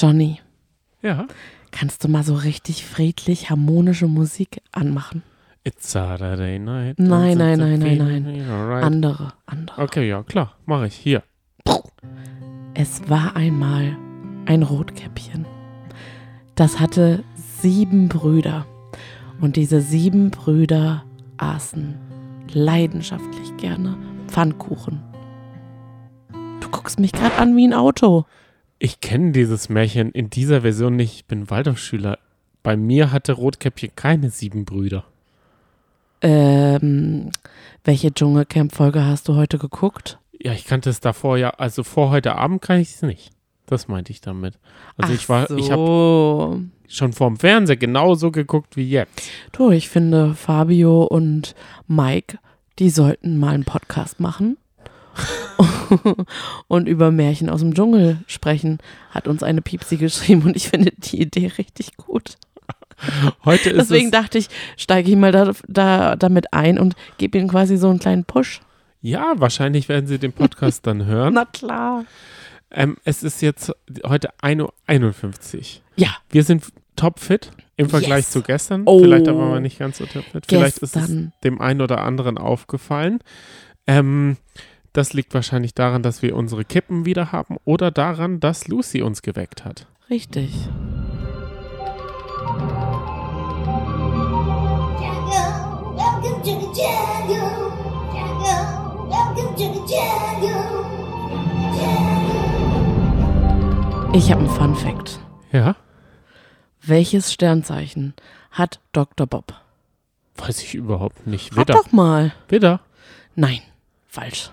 Johnny, Ja. kannst du mal so richtig friedlich harmonische Musik anmachen? It's Saturday night. Nein. Right. Andere. Okay, ja, klar. Mache ich. Hier. Es war einmal ein Rotkäppchen. Das hatte 7 Brüder. Und diese 7 Brüder aßen leidenschaftlich gerne Pfannkuchen. Du guckst mich gerade an wie ein Auto. Ich kenne dieses Märchen in dieser Version nicht. Ich bin Waldorfschüler. Bei mir hatte Rotkäppchen keine 7 Brüder. Welche Dschungelcamp-Folge hast du heute geguckt? Ja, ich kannte es davor ja. Also vor heute Abend kann ich es nicht. Das meinte ich damit. Also ich habe schon vorm Fernseher genauso geguckt wie jetzt. Du, ich finde, Fabio und Mike, die sollten mal einen Podcast machen und über Märchen aus dem Dschungel sprechen, hat uns eine Piepsi geschrieben und ich finde die Idee richtig gut. Heute ist Deswegen dachte ich, steige ich mal damit ein und gebe ihnen quasi so einen kleinen Push. Ja, wahrscheinlich werden sie den Podcast dann hören. Na klar. Es ist jetzt heute 1:51 Uhr. Ja. Wir sind topfit im Vergleich Yes. zu gestern. Oh. Vielleicht aber mal nicht ganz so topfit. Vielleicht ist es Gestern. dem einen oder anderen aufgefallen. Das liegt wahrscheinlich daran, dass wir unsere Kippen wieder haben oder daran, dass Lucy uns geweckt hat. Richtig. Jungle, welcome to the jungle. Jungle, welcome to the jungle. Ich habe einen Fun-Fact. Ja, Welches Sternzeichen hat Dr. Bob? weiß ich überhaupt nicht. Rat Widder. doch mal. Widder. Nein, falsch.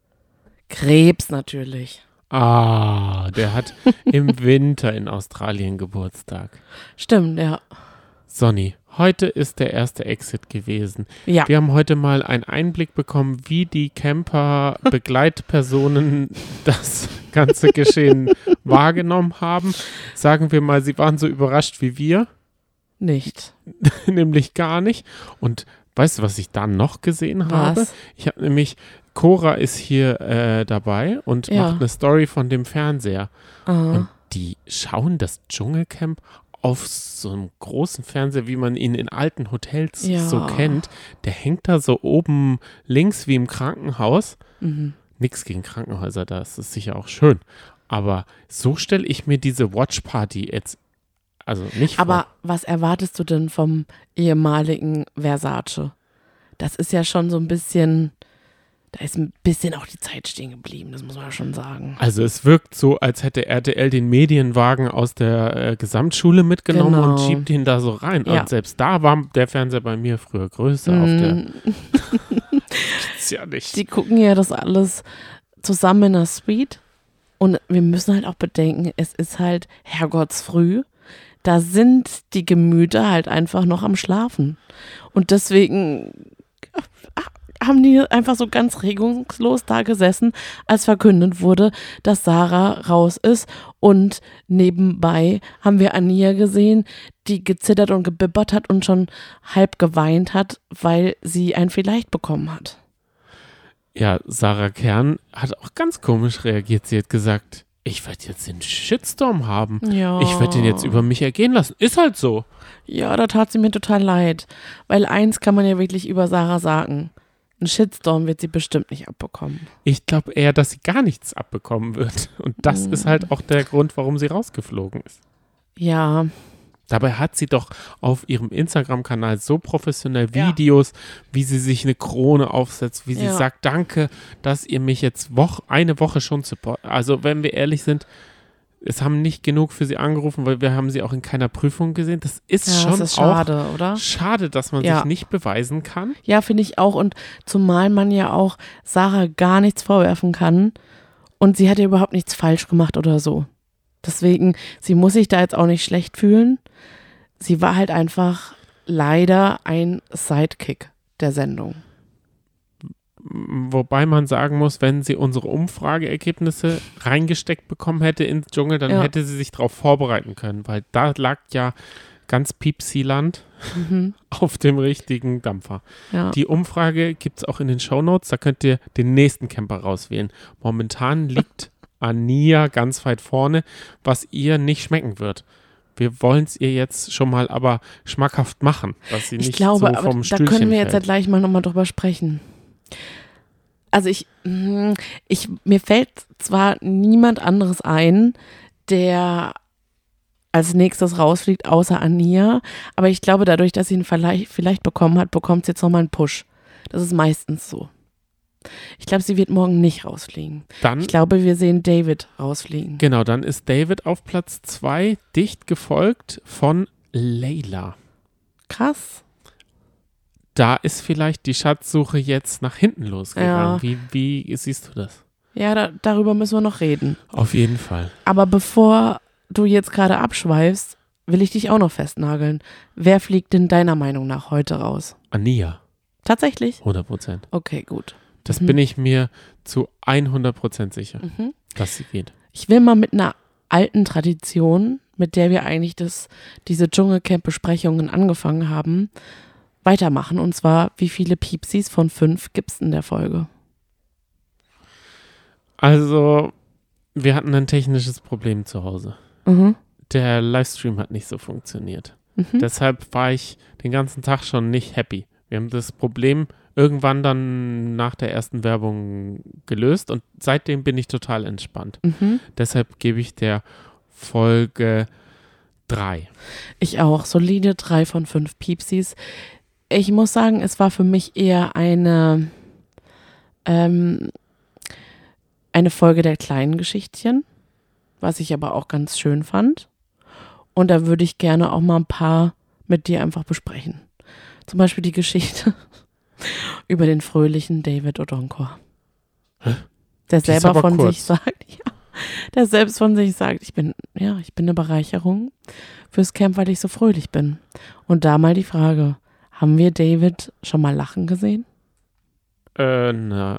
Krebs natürlich. Ah, der hat im Winter in Australien Geburtstag. Stimmt, ja. Sonny, heute ist der erste Exit gewesen. Ja. Wir haben heute mal einen Einblick bekommen, wie die Camper-Begleitpersonen das ganze Geschehen wahrgenommen haben. Sagen wir mal, sie waren so überrascht wie wir, Nicht. nämlich gar nicht. Und weißt du, was ich da noch gesehen habe? Was? Ich habe nämlich, Cora ist hier dabei und Ja. macht eine Story von dem Fernseher. Ah. Und die schauen das Dschungelcamp auf so einem großen Fernseher, wie man ihn in alten Hotels Ja. so kennt. Der hängt da so oben links wie im Krankenhaus. Mhm. Nix gegen Krankenhäuser, das ist sicher auch schön. Aber so stelle ich mir diese Watchparty jetzt also nicht Aber vor. was erwartest du denn vom ehemaligen Versace? Das ist ja schon so ein bisschen, da ist ein bisschen auch die Zeit stehen geblieben, das muss man ja schon sagen. Also es wirkt so, als hätte RTL den Medienwagen aus der Gesamtschule mitgenommen Genau. und schiebt ihn da so rein. Ja. Und selbst da war der Fernseher bei mir früher größer auf der. Ist ja nicht. Die gucken ja das alles zusammen in der Suite und wir müssen halt auch bedenken, es ist halt Herrgottsfrüh. Da sind die Gemüter halt einfach noch am Schlafen. Und deswegen haben die einfach so ganz regungslos da gesessen, als verkündet wurde, dass Sarah raus ist. Und nebenbei haben wir Ania gesehen, die gezittert und gebibbert hat und schon halb geweint hat, weil sie ein Vielleicht bekommen hat. Ja, Sarah Kern hat auch ganz komisch reagiert. Sie hat gesagt, ich werde jetzt den Shitstorm haben. Ja. Ich werde den jetzt über mich ergehen lassen. Ist halt so. Ja, da tat sie mir total leid. Weil eins kann man ja wirklich über Sarah sagen. Einen Shitstorm wird sie bestimmt nicht abbekommen. Ich glaube eher, dass sie gar nichts abbekommen wird. Und das ist halt auch der Grund, warum sie rausgeflogen ist. Ja, Dabei hat sie doch auf ihrem Instagram-Kanal so professionell Ja. Videos, wie sie sich eine Krone aufsetzt, wie sie Ja. sagt, danke, dass ihr mich jetzt eine Woche schon supportet. Also wenn wir ehrlich sind, es haben nicht genug für sie angerufen, weil wir haben sie auch in keiner Prüfung gesehen. Das ist ja, schon das ist auch schade, oder? schade, dass man Ja. sich nicht beweisen kann. Ja, finde ich auch. Und zumal man ja auch Sarah gar nichts vorwerfen kann. Und sie hat ja überhaupt nichts falsch gemacht oder so. Deswegen, sie muss sich da jetzt auch nicht schlecht fühlen. Sie war halt einfach leider ein Sidekick der Sendung. Wobei man sagen muss, wenn sie unsere Umfrageergebnisse reingesteckt bekommen hätte ins Dschungel, dann Ja. hätte sie sich darauf vorbereiten können, weil da lag ja ganz Piepsiland auf dem richtigen Dampfer. Ja. Die Umfrage gibt es auch in den Shownotes, da könnt ihr den nächsten Camper rauswählen. Momentan liegt Ania ganz weit vorne, was ihr nicht schmecken wird. Wir wollen es ihr jetzt schon mal aber schmackhaft machen, dass sie Ich nicht glaube, so aber vom da Stühlchen können wir jetzt ja fällt. gleich mal nochmal drüber sprechen. Also mir fällt zwar niemand anderes ein, der als nächstes rausfliegt, außer Ania, aber ich glaube, dadurch, dass sie ihn vielleicht bekommen hat, bekommt sie jetzt nochmal einen Push. Das ist meistens so. Ich glaube, sie wird morgen nicht rausfliegen. Dann, Ich glaube, wir sehen David rausfliegen. genau, dann ist David auf Platz 2, dicht gefolgt von Layla. Krass. Da ist vielleicht die Schatzsuche jetzt nach hinten losgegangen. Ja. Wie siehst du das? Ja, darüber müssen wir noch reden. Auf jeden Fall. Aber bevor du jetzt gerade abschweifst, will ich dich auch noch festnageln. Wer fliegt denn deiner Meinung nach heute raus? Ania, Tatsächlich? 100%. Okay, gut. Das bin ich mir zu 100% sicher, Mhm. dass sie geht. Ich will mal mit einer alten Tradition, mit der wir eigentlich diese Dschungelcamp-Besprechungen angefangen haben, weitermachen. Und zwar, wie viele Piepsis von 5 gibt's in der Folge? Also, wir hatten ein technisches Problem zu Hause. Mhm. Der Livestream hat nicht so funktioniert. Mhm. Deshalb war ich den ganzen Tag schon nicht happy. Wir haben das Problem irgendwann dann nach der ersten Werbung gelöst und seitdem bin ich total entspannt. Mhm. Deshalb gebe ich der Folge 3. Ich auch. Solide 3 von 5 Piepsis. Ich muss sagen, es war für mich eher eine Folge der kleinen Geschichtchen, was ich aber auch ganz schön fand. Und da würde ich gerne auch mal ein paar mit dir einfach besprechen. Zum Beispiel die Geschichte über den fröhlichen David Odonkor. Der ist selber aber von kurz. sich sagt, der selbst von sich sagt, ich bin eine Bereicherung fürs Camp, weil ich so fröhlich bin. Und da mal die Frage, haben wir David schon mal lachen gesehen? Da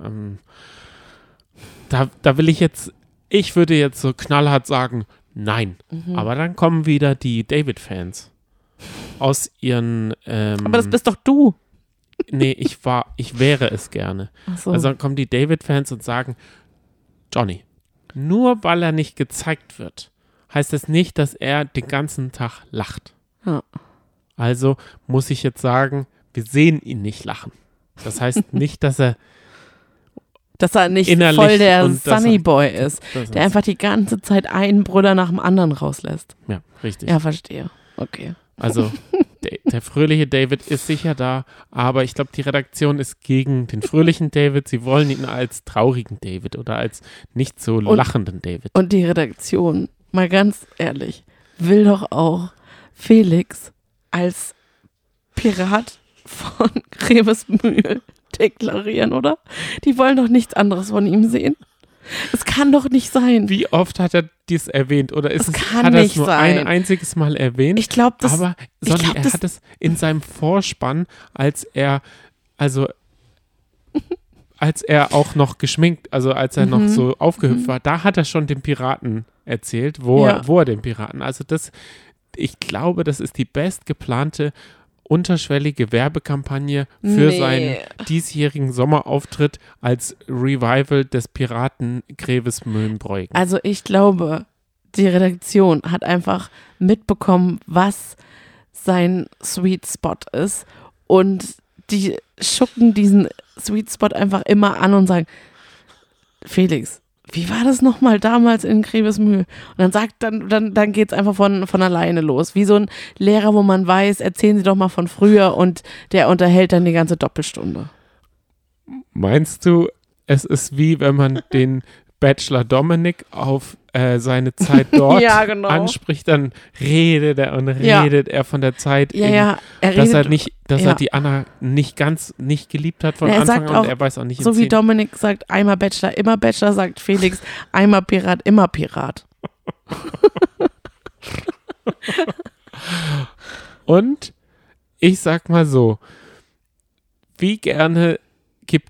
will ich würde jetzt so knallhart sagen, nein. Mhm. Aber dann kommen wieder die David-Fans aus ihren, Aber das bist doch du. nee, ich wäre es gerne. Ach so. Also dann kommen die David-Fans und sagen, Johnny, nur weil er nicht gezeigt wird, heißt das nicht, dass er den ganzen Tag lacht. Ja. Also muss ich jetzt sagen, wir sehen ihn nicht lachen. Das heißt nicht, dass er nicht innerlich voll der und dass Sunny er- Boy ist, das der einfach die ganze Zeit einen Brüller nach dem anderen rauslässt. ja, richtig. Ja, verstehe. Okay. Also der fröhliche David ist sicher da, aber ich glaube, die Redaktion ist gegen den fröhlichen David. Sie wollen ihn als traurigen David oder als nicht so lachenden David. Und die Redaktion, mal ganz ehrlich, will doch auch Felix als Pirat von Grevesmühl deklarieren, oder? Die wollen doch nichts anderes von ihm sehen. Es kann doch nicht sein. Wie oft hat er dies erwähnt? Oder ist Das es, kann hat er es nicht nur sein. ein einziges Mal erwähnt? Ich glaube, das Aber ich Sonny, glaub, er das- hat es in seinem Vorspann, als er auch noch geschminkt, also als er noch so aufgehüpft war, da hat er schon den Piraten erzählt, wo er den Piraten, also ich glaube, das ist die bestgeplante unterschwellige Werbekampagne für seinen diesjährigen Sommerauftritt als Revival des Piraten Grevesmühlenbräugen. Also ich glaube, die Redaktion hat einfach mitbekommen, was sein Sweet Spot ist und die schucken diesen Sweet Spot einfach immer an und sagen, Felix, wie war das nochmal damals in Grevesmühl? Und dann geht es einfach von alleine los. Wie so ein Lehrer, wo man weiß, erzählen Sie doch mal von früher und der unterhält dann die ganze Doppelstunde. Meinst du, es ist wie, wenn man den Bachelor Dominik auf seine Zeit dort Ja, genau. anspricht, dann redet er und Ja. redet er von der Zeit, Ja, er dass redet, er die Anna nicht geliebt hat von Na, er Anfang sagt an auch, und er weiß auch nicht, so wie Dominik sagt, einmal Bachelor, immer Bachelor, sagt Felix, einmal Pirat, immer Pirat. Und ich sag mal so, wie gerne gibt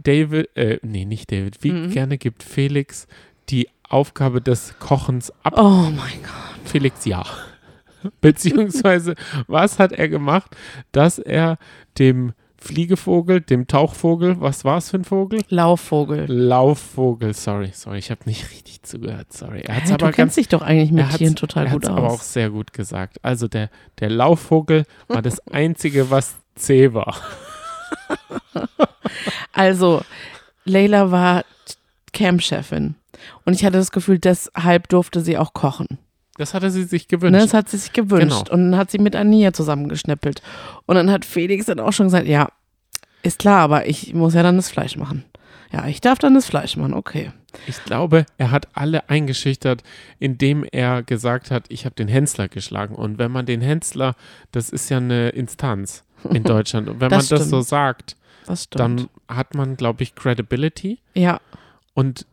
wie gerne gibt Felix die Aufgabe des Kochens ab? Oh mein Gott. Felix, ja. Beziehungsweise, was hat er gemacht, dass er dem Fliegevogel, dem Tauchvogel, was war es für ein Vogel? Laufvogel, sorry, ich habe nicht richtig zugehört, sorry. Du kennst dich doch eigentlich mit Tieren total gut aus. Er hat es aber auch sehr gut gesagt. Also der Laufvogel war das Einzige, was zäh war. Also, Layla war Campchefin und ich hatte das Gefühl, deshalb durfte sie auch kochen. Das hatte sie sich gewünscht. Ne, das hat sie sich gewünscht. Genau. Und dann hat sie mit Ania zusammengeschnippelt. Und dann hat Felix dann auch schon gesagt, ja, ist klar, aber ich muss ja dann das Fleisch machen. Ja, ich darf dann das Fleisch machen, okay. Ich glaube, er hat alle eingeschüchtert, indem er gesagt hat, ich habe den Hensler geschlagen. Und wenn man den Hensler, das ist ja eine Instanz in Deutschland. Und wenn man das so sagt, dann hat man, glaube ich, Credibility. Ja. Und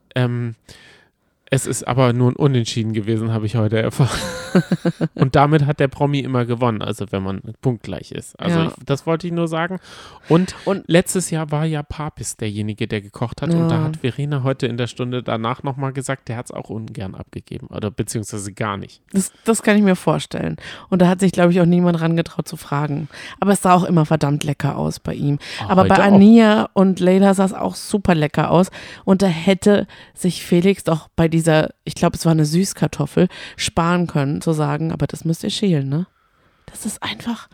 es ist aber nur ein Unentschieden gewesen, habe ich heute erfahren. Und damit hat der Promi immer gewonnen, also wenn man punktgleich ist. Also Ja. das wollte ich nur sagen. Und letztes Jahr war ja Papis derjenige, der gekocht hat. Ja. Und da hat Verena heute in der Stunde danach nochmal gesagt, der hat es auch ungern abgegeben. Oder beziehungsweise gar nicht. Das kann ich mir vorstellen. Und da hat sich, glaube ich, auch niemand rangetraut zu fragen. Aber es sah auch immer verdammt lecker aus bei ihm. Aber bei heute auch. Ania und Layla sah es auch super lecker aus. Und da hätte sich Felix doch bei dieser, ich glaube, es war eine Süßkartoffel, sparen können, zu sagen, aber das müsst ihr schälen, ne? Das ist einfach,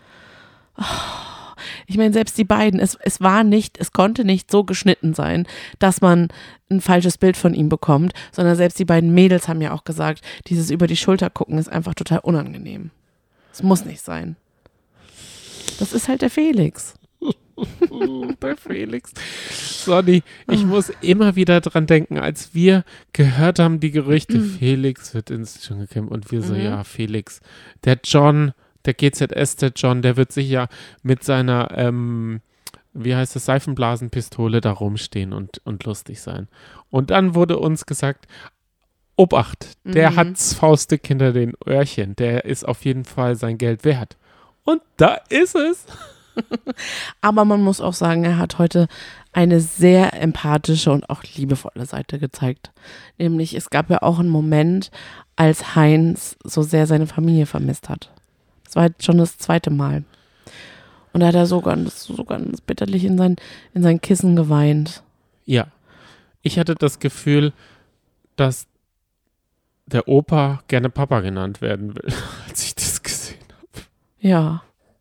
ich meine, selbst die beiden, es konnte nicht so geschnitten sein, dass man ein falsches Bild von ihm bekommt, sondern selbst die beiden Mädels haben ja auch gesagt, dieses über die Schulter gucken ist einfach total unangenehm. Es muss nicht sein. Das ist halt der Felix. Der Felix. Sonny, ich muss immer wieder dran denken, als wir gehört haben, die Gerüchte, Felix wird ins Dschungelcamp und wir so, ja, Felix. Der John, der GZS, der John, der wird sich ja mit seiner, wie heißt das, Seifenblasenpistole da rumstehen und lustig sein. Und dann wurde uns gesagt, Obacht, der hat's faustdick hinter den Öhrchen, der ist auf jeden Fall sein Geld wert. Und da ist es. Aber man muss auch sagen, er hat heute eine sehr empathische und auch liebevolle Seite gezeigt. Nämlich, es gab ja auch einen Moment, als Heinz so sehr seine Familie vermisst hat. Das war jetzt schon das zweite Mal. Und da hat er so ganz bitterlich in sein Kissen geweint. Ja. Ich hatte das Gefühl, dass der Opa gerne Papa genannt werden will, als ich das gesehen habe. Ja.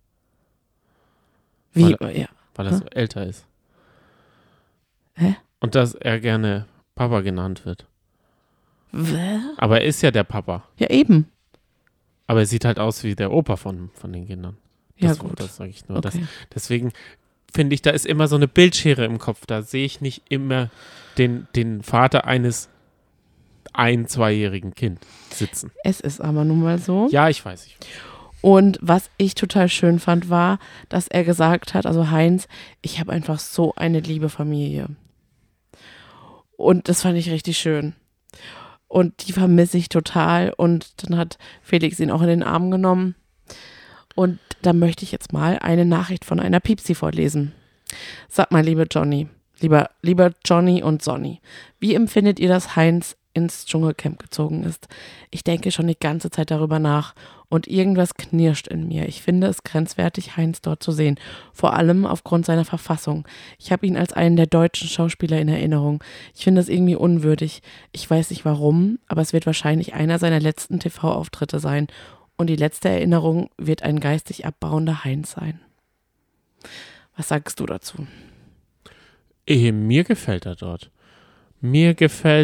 Wie? Ja. Weil er so älter ist. Hä? Und dass er gerne Papa genannt wird. Hä? Aber er ist ja der Papa. Ja, eben. Aber er sieht halt aus wie der Opa von den Kindern. Ja, gut. Das sage ich nur. Okay. Deswegen finde ich, da ist immer so eine Bildschere im Kopf. Da sehe ich nicht immer den Vater eines 2-jährigen Kind sitzen. Es ist aber nun mal so. Ja, ich weiß. Und was ich total schön fand, war, dass er gesagt hat, also Heinz, ich habe einfach so eine liebe Familie. Und das fand ich richtig schön. Und die vermisse ich total. Und dann hat Felix ihn auch in den Arm genommen. Und da möchte ich jetzt mal eine Nachricht von einer Piepsi vorlesen. Sag mal, lieber Johnny und Sonny, wie empfindet ihr, dass Heinz ins Dschungelcamp gezogen ist? Ich denke schon die ganze Zeit darüber nach und irgendwas knirscht in mir. Ich finde es grenzwertig, Heinz dort zu sehen, vor allem aufgrund seiner Verfassung. Ich habe ihn als einen der deutschen Schauspieler in Erinnerung. Ich finde es irgendwie unwürdig. Ich weiß nicht warum, aber es wird wahrscheinlich einer seiner letzten TV-Auftritte sein und die letzte Erinnerung wird ein geistig abbauender Heinz sein. Was sagst du dazu? Mir gefällt er dort. Mir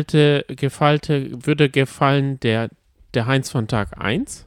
würde gefallen der Heinz von Tag 1,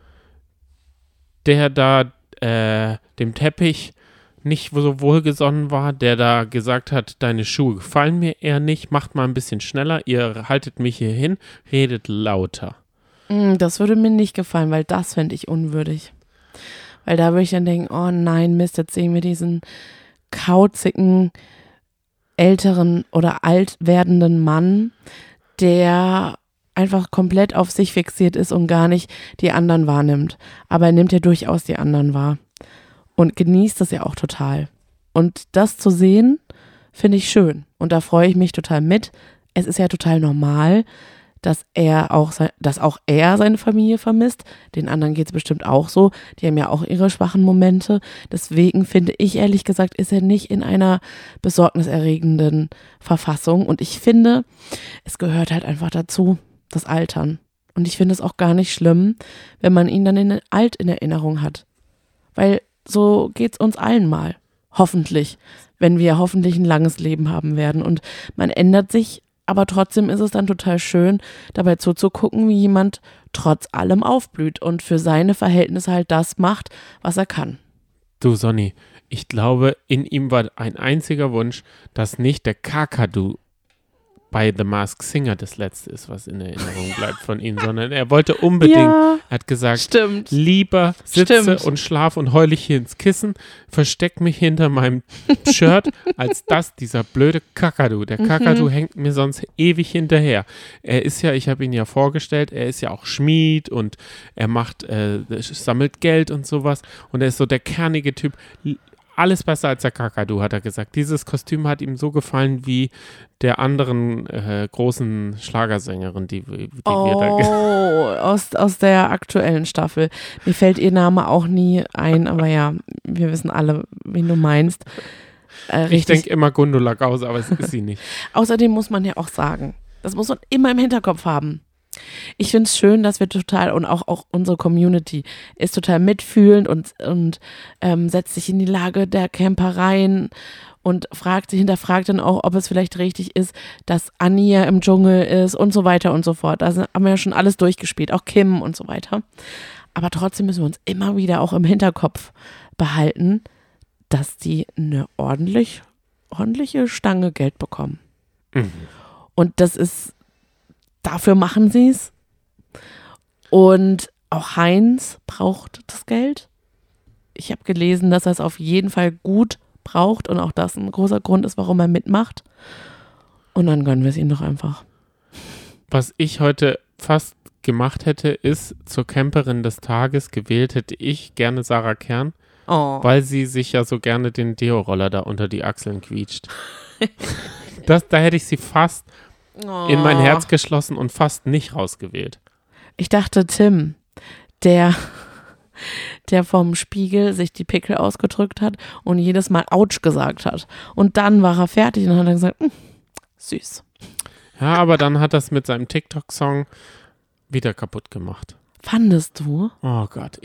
der da dem Teppich nicht so wohlgesonnen war, der da gesagt hat, deine Schuhe gefallen mir eher nicht, macht mal ein bisschen schneller, ihr haltet mich hier hin, redet lauter. Das würde mir nicht gefallen, weil das fände ich unwürdig. Weil da würde ich dann denken, oh nein, Mist, jetzt sehen wir diesen kauzigen, älteren oder alt werdenden Mann, der einfach komplett auf sich fixiert ist und gar nicht die anderen wahrnimmt. Aber er nimmt ja durchaus die anderen wahr und genießt das ja auch total. Und das zu sehen, finde ich schön. Und da freue ich mich total mit. Es ist ja total normal, dass auch er seine Familie vermisst. Den anderen geht es bestimmt auch so. Die haben ja auch ihre schwachen Momente. Deswegen finde ich, ehrlich gesagt, ist er nicht in einer besorgniserregenden Verfassung. Und ich finde, es gehört halt einfach dazu, das Altern. Und ich finde es auch gar nicht schlimm, wenn man ihn dann alt in Erinnerung hat. Weil so geht es uns allen mal. Hoffentlich. Wenn wir hoffentlich ein langes Leben haben werden. Und man ändert sich. Aber trotzdem ist es dann total schön, dabei zuzugucken, wie jemand trotz allem aufblüht und für seine Verhältnisse halt das macht, was er kann. Du, Sonny, ich glaube, in ihm war ein einziger Wunsch, dass nicht der Kakadu bei The Masked Singer das Letzte ist, was in Erinnerung bleibt von ihm, sondern er wollte unbedingt, er hat gesagt, Stimmt. lieber sitze und schlafe und heule ich hier ins Kissen, versteck mich hinter meinem Shirt, als dass dieser blöde Kakadu. Der Kakadu hängt mir sonst ewig hinterher. Er ist ja, ich habe ihn ja vorgestellt, er ist ja auch Schmied und er sammelt Geld und sowas und er ist so der kernige Typ. Alles besser als der Kakadu, hat er gesagt. Dieses Kostüm hat ihm so gefallen wie der anderen großen Schlagersängerin, die wir da aus der aktuellen Staffel. Mir fällt ihr Name auch nie ein, aber ja, wir wissen alle, wen du meinst. Ich denke immer Gundula Gause, aber es ist sie nicht. Außerdem muss man ja auch sagen, das muss man immer im Hinterkopf haben. Ich finde es schön, dass wir total, und auch unsere Community ist total mitfühlend und setzt sich in die Lage der Camper rein und hinterfragt dann auch, ob es vielleicht richtig ist, dass Anja im Dschungel ist und so weiter und so fort. Da haben wir ja schon alles durchgespielt, auch Kim und so weiter. Aber trotzdem müssen wir uns immer wieder auch im Hinterkopf behalten, dass die eine ordentliche Stange Geld bekommen. Mhm. Und dafür machen sie es. Und auch Heinz braucht das Geld. Ich habe gelesen, dass er es auf jeden Fall gut braucht und auch das ein großer Grund ist, warum er mitmacht. Und dann gönnen wir es ihm doch einfach. Was ich heute fast gemacht hätte, ist zur Camperin des Tages gewählt hätte ich gerne Sarah Kern, weil sie sich ja so gerne den Deo-Roller da unter die Achseln quietscht. Da hätte ich sie fast in mein Herz geschlossen und fast nicht rausgewählt. Ich dachte, Tim, der vom Spiegel sich die Pickel ausgedrückt hat und jedes Mal Autsch gesagt hat. Und dann war er fertig und hat dann gesagt, süß. Ja, aber dann hat das mit seinem TikTok-Song wieder kaputt gemacht. Fandest du? Oh Gott,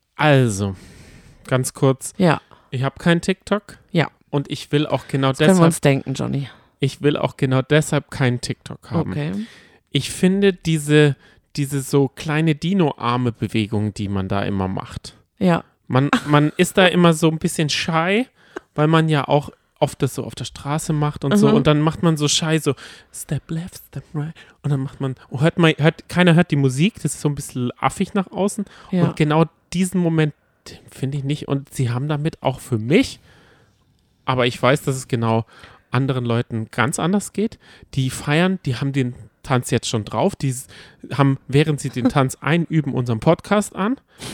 ganz kurz. Ja. Ich habe kein TikTok. Ja. Und ich will auch genau das können wir deshalb. uns denken, Johnny. Ich will auch genau deshalb keinen TikTok haben. Okay. Ich finde diese so kleine Dino-Arme-Bewegung, die man da immer macht. Ja. Man ist da immer so ein bisschen shy, weil man ja auch oft das so auf der Straße macht und so. Und dann macht man so shy, so Step left, Step right. Und dann macht man, keiner hört die Musik, das ist so ein bisschen affig nach außen. Ja. Und genau diesen Moment finde ich nicht. Und sie haben damit auch für mich, aber ich weiß, dass es genau anderen Leuten ganz anders geht. Die feiern, die haben den Tanz jetzt schon drauf. Die haben, während sie den Tanz einüben, unseren Podcast an.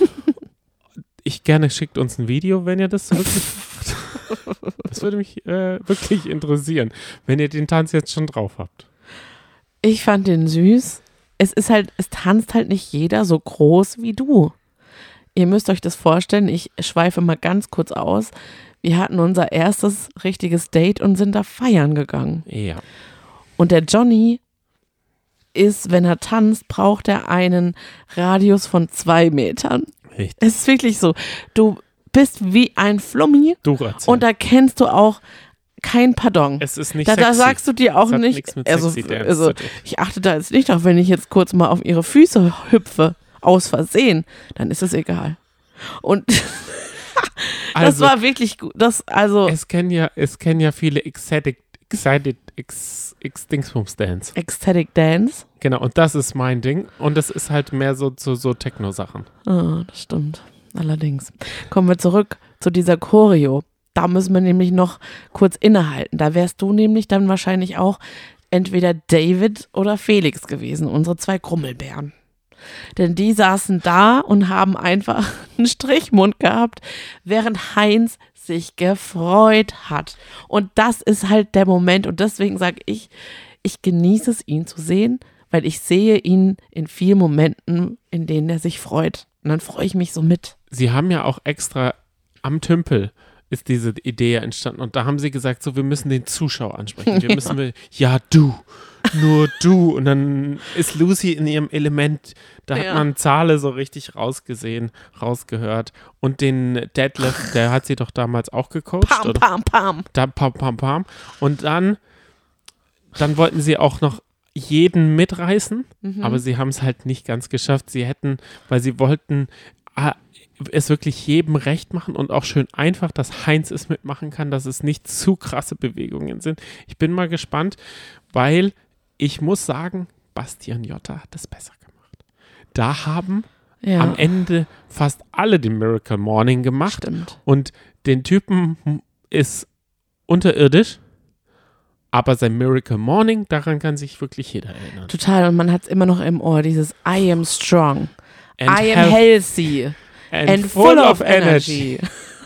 Schickt uns ein Video, wenn ihr das wirklich macht. Das würde mich wirklich interessieren, wenn ihr den Tanz jetzt schon drauf habt. Ich fand den süß. Es tanzt halt nicht jeder so groß wie du. Ihr müsst euch das vorstellen, ich schweife mal ganz kurz aus. Wir hatten unser erstes richtiges Date und sind da feiern gegangen. Ja. Und der Johnny wenn er tanzt, braucht er einen Radius von 2 Metern. Richtig. Es ist wirklich so. Du bist wie ein Flummi und da kennst du auch kein Pardon. Es ist nicht da sexy. sagst du dir auch das hat nicht, nichts mit sexy Dance zu tun. Ich achte da jetzt nicht drauf, wenn ich jetzt kurz mal auf ihre Füße hüpfe, aus Versehen, dann ist es egal. Und das war wirklich gut. Es kennen ja viele Ecstatic Dingsbums-Dance. Ecstatic Dance. Genau, und das ist mein Ding. Und das ist halt mehr so Techno-Sachen. Ah, das stimmt. Allerdings. Kommen wir zurück zu dieser Choreo. Da müssen wir nämlich noch kurz innehalten. Da wärst du nämlich dann wahrscheinlich auch entweder David oder Felix gewesen, unsere 2 Grummelbären. Denn die saßen da und haben einfach einen Strichmund gehabt, während Heinz sich gefreut hat. Und das ist halt der Moment. Und deswegen sage ich genieße es, ihn zu sehen, weil weil ich sehe ihn in vielen Momenten, in denen er sich freut. Und dann freue ich mich so mit. Sie haben ja auch extra am Tümpel ist diese Idee ja entstanden und da haben sie gesagt, so wir müssen den Zuschauer ansprechen. Wir müssen, du, nur du. Und dann ist Lucy in ihrem Element, da hat man Zahle so richtig rausgehört. Und den Detlef, der hat sie doch damals auch gecoacht. Pam, oder? pam, pam. Pam. Und dann wollten sie auch noch jeden mitreißen, aber sie haben es halt nicht ganz geschafft. Weil sie wollten es wirklich jedem recht machen und auch schön einfach, dass Heinz es mitmachen kann, dass es nicht zu krasse Bewegungen sind. Ich bin mal gespannt, weil ich muss sagen, Bastian Jotta hat es besser gemacht. Da haben am Ende fast alle den Miracle Morning gemacht. Stimmt. Und den Typen ist unterirdisch, aber sein Miracle Morning, daran kann sich wirklich jeder erinnern. Total, und man hat es immer noch im Ohr, dieses I am strong, And I am healthy and full of energy.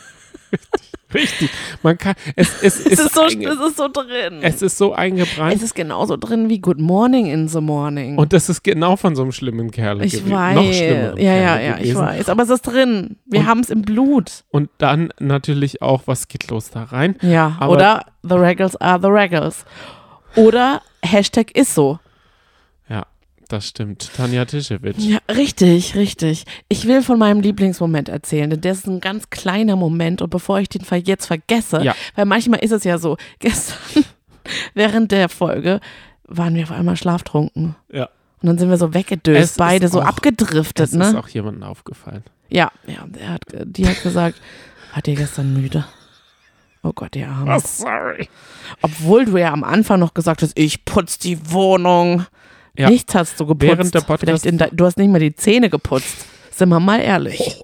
Richtig. Man kann, es ist so drin. Es ist so eingebrannt. Es ist genauso drin wie Good Morning in the Morning. Und das ist genau von so einem schlimmen Kerl ich gewesen. weiß. Noch schlimmeren Kerl Ja, gewesen. ich weiß. Aber es ist drin. Wir haben es im Blut. Und dann natürlich auch, was geht los da rein? Ja, aber oder The Regals are the Regals. Oder Hashtag ist so. Ja, das stimmt. Tanja Tischewitsch. Ja, richtig. Ich will von meinem Lieblingsmoment erzählen, denn das ist ein ganz kleiner Moment und bevor ich den jetzt vergesse, weil manchmal ist es ja so, gestern während der Folge waren wir auf einmal schlaftrunken. Ja. Und dann sind wir so weggedöst, beide so abgedriftet, ne? Das ist auch jemandem aufgefallen. Ja, die hat gesagt, war dir gestern müde? Oh Gott, die Arme. Oh, sorry. Obwohl du ja am Anfang noch gesagt hast, ich putz die Wohnung. Ja. Nichts hast du geputzt. Während der Podcast. Du hast nicht mal die Zähne geputzt. Sind wir mal ehrlich.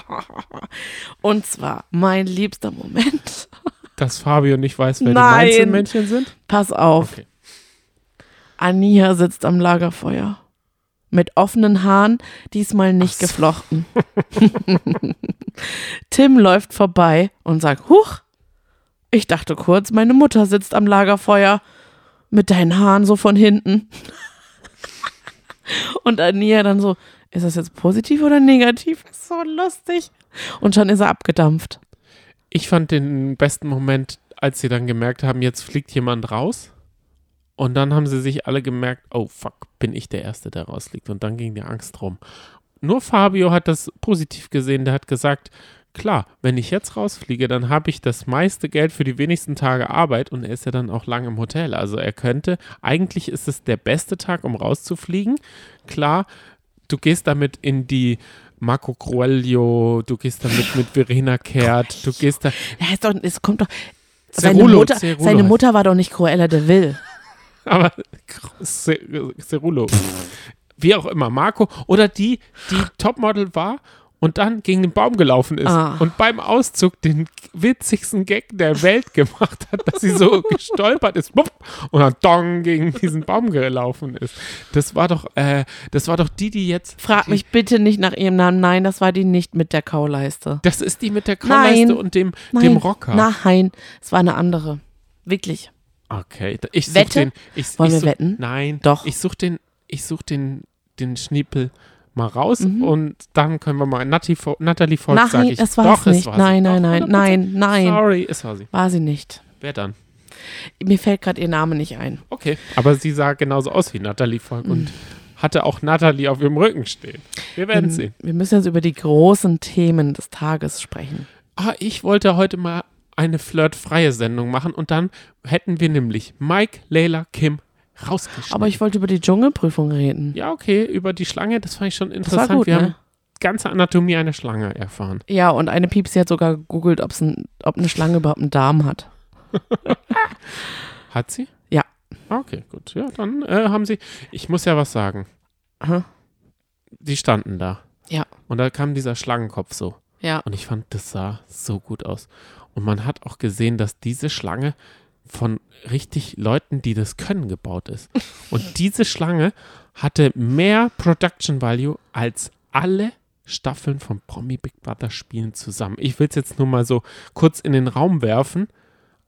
Und zwar mein liebster Moment. Dass Fabio nicht weiß, wer Nein. die Mainzelmännchen sind? Pass auf. Okay. Ania sitzt am Lagerfeuer. Mit offenen Haaren, diesmal nicht geflochten. Tim läuft vorbei und sagt, huch, ich dachte kurz, meine Mutter sitzt am Lagerfeuer. Mit deinen Haaren so von hinten. Und Ania dann so, ist das jetzt positiv oder negativ? Das ist so lustig. Und schon ist er abgedampft. Ich fand den besten Moment, als sie dann gemerkt haben, jetzt fliegt jemand raus. Und dann haben sie sich alle gemerkt, oh fuck, bin ich der Erste, der rausfliegt. Und dann ging die Angst rum. Nur Fabio hat das positiv gesehen. Der hat gesagt, klar, wenn ich jetzt rausfliege, dann habe ich das meiste Geld für die wenigsten Tage Arbeit. Und er ist ja dann auch lang im Hotel. Also eigentlich ist es der beste Tag, um rauszufliegen. Klar, du gehst damit in die Marco Coelho, du gehst damit mit Verena Kehrt, du gehst da... Ja, es kommt doch... Cerulo Seine Mutter war doch nicht Cruella de Vil. Aber Cerulo, wie auch immer, Marco oder die Topmodel war und dann gegen den Baum gelaufen ist und beim Auszug den witzigsten Gag der Welt gemacht hat, dass sie so gestolpert ist und dann dong gegen diesen Baum gelaufen ist. Das war doch die jetzt... Frag mich bitte nicht nach ihrem Namen. Nein, das war die nicht mit der Kauleiste. Das ist die mit der Kauleiste und dem Rocker. Nein, es war eine andere. Wirklich. Okay, ich Wette? such den. Wollen wir wetten? Nein. Doch. Ich such den Schniepel mal raus und dann können wir mal Natalie Volk, sage ich. Das war es nicht. Nein. Sorry, es war sie. War sie nicht. Wer dann? Mir fällt gerade ihr Name nicht ein. Okay, aber sie sah genauso aus wie Natalie Volk und hatte auch Natalie auf ihrem Rücken stehen. Wir werden sehen. Wir müssen jetzt über die großen Themen des Tages sprechen. Ich wollte heute mal eine flirtfreie Sendung machen und dann hätten wir nämlich Mike, Leila, Kim rausgeschnitten. Aber ich wollte über die Dschungelprüfung reden. Ja, okay, über die Schlange, das fand ich schon interessant. Das war gut, wir ne? haben ganze Anatomie einer Schlange erfahren. Ja, und eine Piepsi hat sogar gegoogelt, ob eine Schlange überhaupt einen Darm hat. Hat sie? Ja. Okay, gut. Ja, dann haben sie, ich muss ja was sagen. Die standen da. Ja. Und da kam dieser Schlangenkopf so. Ja. Und ich fand, das sah so gut aus. Und man hat auch gesehen, dass diese Schlange von richtig Leuten, die das können, gebaut ist. Und diese Schlange hatte mehr Production Value als alle Staffeln von Promi Big Brother Spielen zusammen. Ich will es jetzt nur mal so kurz in den Raum werfen.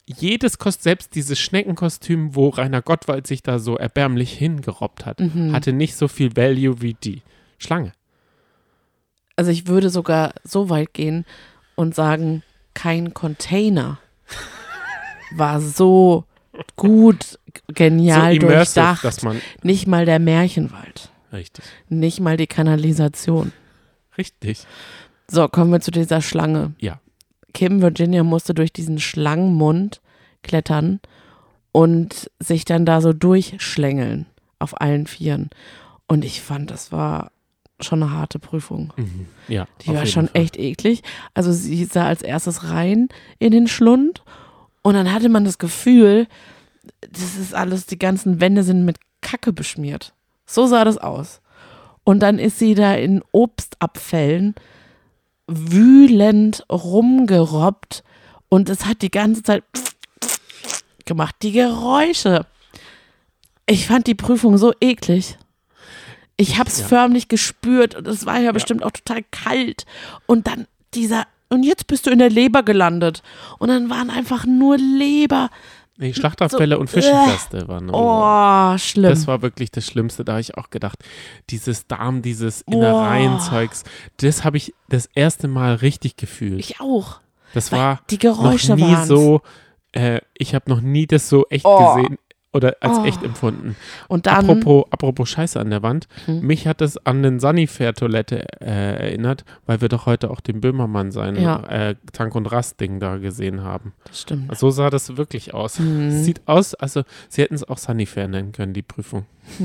selbst dieses Schneckenkostüm, wo Rainer Gottwald sich da so erbärmlich hingerobbt hat, hatte nicht so viel Value wie die Schlange. Also ich würde sogar so weit gehen und sagen, kein Container war so gut, genial So immersive, durchdacht. dass man- Nicht mal der Märchenwald. Richtig. Nicht mal die Kanalisation. Richtig. So, kommen wir zu dieser Schlange. Ja. Kim Virginia musste durch diesen Schlangenmund klettern und sich dann da so durchschlängeln auf allen Vieren. Und ich fand, das war schon eine harte Prüfung. Ja. Die auf war jeden schon Fall. echt eklig. Also sie sah als erstes rein in den Schlund und dann hatte man das Gefühl, das ist alles, die ganzen Wände sind mit Kacke beschmiert. So sah das aus. Und dann ist sie da in Obstabfällen wühlend rumgerobbt und es hat die ganze Zeit gemacht, die Geräusche. Ich fand die Prüfung so eklig. Ich habe es förmlich gespürt und es war ja bestimmt auch total kalt. Und dann und jetzt bist du in der Leber gelandet. Und dann waren einfach nur Leber. Nee, Schlachtabfälle und Fischenfeste waren. Oh, schlimm. Das war wirklich das Schlimmste. Da habe ich auch gedacht, dieses Darm, dieses Innereienzeugs, das habe ich das erste Mal richtig gefühlt. Ich auch. Das Weil war die Geräusche noch nie waren's. so, ich habe noch nie das so echt gesehen oder als echt empfunden. Und dann, Apropos Scheiße an der Wand, mich hat das an den Sanifair-Toilette erinnert, weil wir doch heute auch den Böhmermann sein Tank- und Rast-Ding da gesehen haben. das stimmt. So sah das wirklich aus. Sieht aus, also sie hätten es auch Sanifair nennen können, die Prüfung.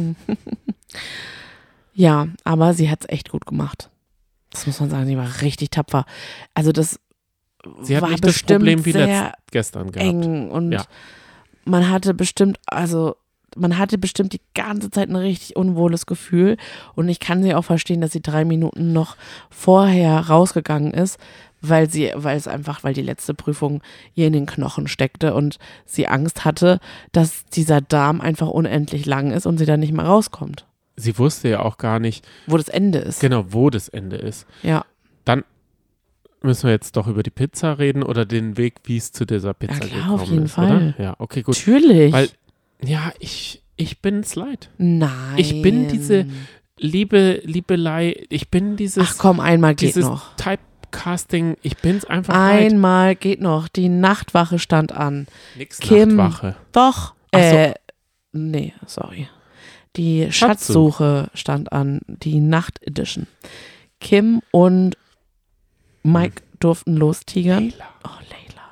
Ja, aber sie hat es echt gut gemacht. Das muss man sagen, sie war richtig tapfer. Also das Sie hat war nicht das bestimmt Problem wie sehr gestern gehabt. eng und Ja. man hatte bestimmt die ganze Zeit ein richtig unwohles Gefühl und ich kann sie auch verstehen, dass sie 3 Minuten noch vorher rausgegangen ist, weil die letzte Prüfung ihr in den Knochen steckte und sie Angst hatte, dass dieser Darm einfach unendlich lang ist und sie dann nicht mehr rauskommt, Sie wusste ja auch gar nicht, wo das Ende ist. genau, wo das Ende ist. Ja, Dann müssen wir jetzt doch über die Pizza reden oder den Weg, wie es zu dieser Pizza klar, gekommen auf jeden ist, Fall. oder? Ja, okay, gut. natürlich. Weil, ja, ich bin's leid. Nein. Ich bin diese Liebelei, ich bin dieses, Ach komm, einmal geht dieses noch. Typecasting, ich bin's einfach leid. Einmal geht noch. Die Nachtwache stand an. Nix Kim. Nachtwache. Doch. Ach so. Nee, sorry. Die Schatzsuche. Schatzsuche stand an. Die Nacht-Edition. Kim und Mike durften lostigern. Leila. Oh, Leila.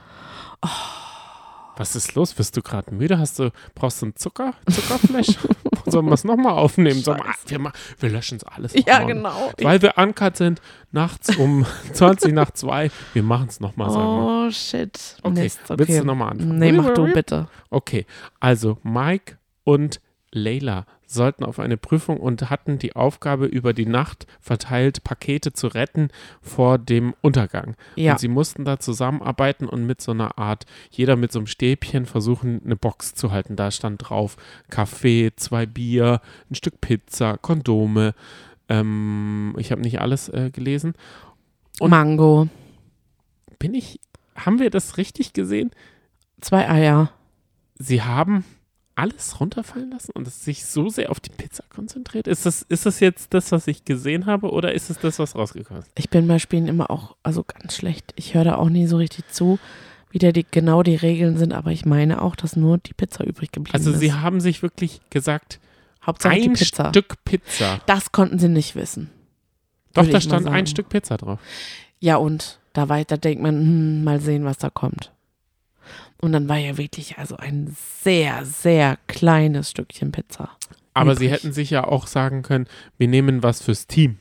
Was ist los? Bist du gerade müde? Brauchst du ein Zuckerflash? Sollen wir es nochmal aufnehmen? Wir löschen es alles Ja, nochmal. genau. Weil wir uncut sind, nachts um 20 nach 2. Wir machen es nochmal, sagen wir. Oh, shit. Okay, Mist, willst du nochmal anfangen? Nee, mach du bitte. Okay, also Mike und Leila sollten auf eine Prüfung und hatten die Aufgabe, über die Nacht verteilt Pakete zu retten vor dem Untergang. Ja. Und sie mussten da zusammenarbeiten und mit so einer Art, jeder mit so einem Stäbchen versuchen, eine Box zu halten. Da stand drauf Kaffee, 2 Bier, ein Stück Pizza, Kondome. Ich habe nicht alles gelesen. Und- Mango. Haben wir das richtig gesehen? 2 Eier. Sie haben alles runterfallen lassen und es sich so sehr auf die Pizza konzentriert? Ist das jetzt das, was ich gesehen habe, oder ist es das, was rausgekommen ist? Ich bin bei Spielen immer auch, also ganz schlecht. Ich höre da auch nie so richtig zu, wie da genau die Regeln sind, aber ich meine auch, dass nur die Pizza übrig geblieben Also ist. sie haben sich wirklich gesagt, Hauptsache die ein Pizza. Stück Pizza. Das konnten sie nicht wissen. Doch, würde da ich mal stand ein sagen. Stück Pizza drauf. Ja, und da denkt man, mal sehen, was da kommt. Und dann war ja wirklich also ein sehr, sehr kleines Stückchen Pizza. Aber sie übrig. hätten sich ja auch sagen können, wir nehmen was fürs Team.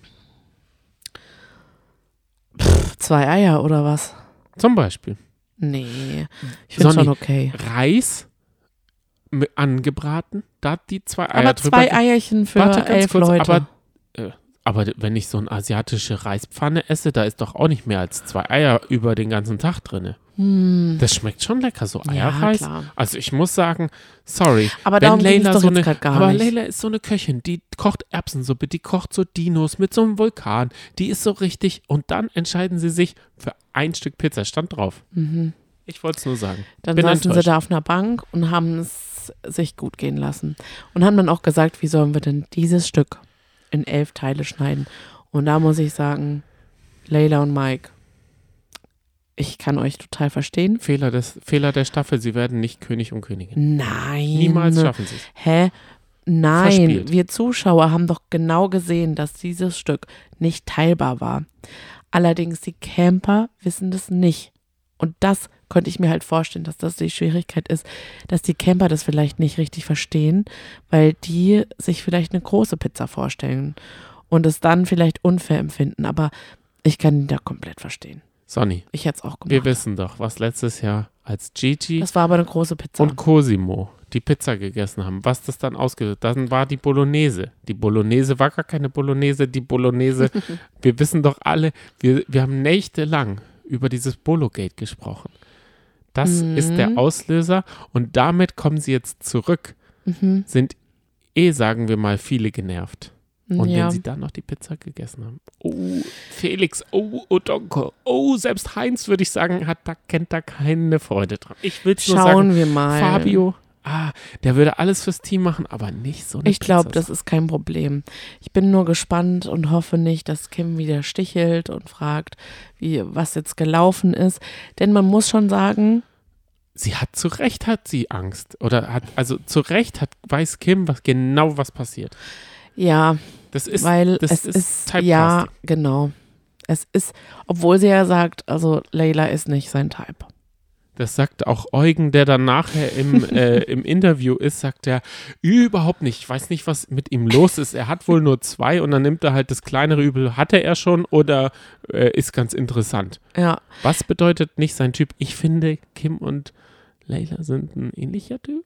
2 Eier oder was? Zum Beispiel Nee, ich finde Sonny, schon okay. Reis angebraten, da die 2 Eier Aber drüber. 2 Eierchen für Warte, ganz 11 kurz, Leute. aber wenn ich so eine asiatische Reispfanne esse, da ist doch auch nicht mehr als 2 Eier über den ganzen Tag drin. Das schmeckt schon lecker, so Eierreis. klar. Also ich muss sagen, sorry, Aber wenn darum ging's Leila doch so jetzt eine, grad gar aber nicht. Leila ist so eine Köchin, die kocht Erbsensuppe, die kocht so Dinos mit so einem Vulkan, die ist so richtig und dann entscheiden sie sich für ein Stück Pizza, stand drauf. Ich wollte es nur sagen. Dann Bin saßen sie enttäuscht. da auf einer Bank und haben es sich gut gehen lassen. Und haben dann auch gesagt, wie sollen wir denn dieses Stück in 11 Teile schneiden? Und da muss ich sagen, Layla und Mike, ich kann euch total verstehen. Fehler der Staffel, sie werden nicht König und Königin. Nein. Niemals schaffen sie es. Hä? Nein, Verspielt. wir Zuschauer haben doch genau gesehen, dass dieses Stück nicht teilbar war. Allerdings die Camper wissen das nicht. Und das könnte ich mir halt vorstellen, dass das die Schwierigkeit ist, dass die Camper das vielleicht nicht richtig verstehen, weil die sich vielleicht eine große Pizza vorstellen und es dann vielleicht unfair empfinden. Aber ich kann die da komplett verstehen. Sonny, Ich hätte es auch wir gemacht. wissen doch, was letztes Jahr als Gigi Das war aber eine große Pizza. und Cosimo die Pizza gegessen haben, was das dann ausgelöst hat. Dann war die Bolognese. Die Bolognese war gar keine Bolognese, die Bolognese. Wir wissen doch alle, wir haben nächtelang über dieses Bologate gesprochen. Das ist der Auslöser und damit kommen sie jetzt zurück. Sind sagen wir mal, viele genervt. Und ja. wenn sie dann noch die Pizza gegessen haben. Oh, Felix, oh, Donko. Oh, selbst Heinz, würde ich sagen, kennt da keine Freude dran. Ich will es nur sagen. Schauen wir mal. Fabio, der würde alles fürs Team machen, aber nicht so eine Ich glaube, Pizza. das ist kein Problem. Ich bin nur gespannt und hoffe nicht, dass Kim wieder stichelt und fragt, was jetzt gelaufen ist. Denn man muss schon sagen, Zu Recht hat sie Angst. Zu Recht weiß Kim was passiert. ja, Das ist, weil das es ist ist, Typecasting. ja, genau. Es ist, obwohl sie ja sagt, also Layla ist nicht sein Type. Das sagt auch Eugen, der dann nachher im Interview ist, sagt er, überhaupt nicht. Ich weiß nicht, was mit ihm los ist. Er hat wohl nur 2 und dann nimmt er halt das kleinere Übel. Hatte er schon oder ist ganz interessant. Ja, Was bedeutet nicht sein Typ? Ich finde, Kim und Layla sind ein ähnlicher Typ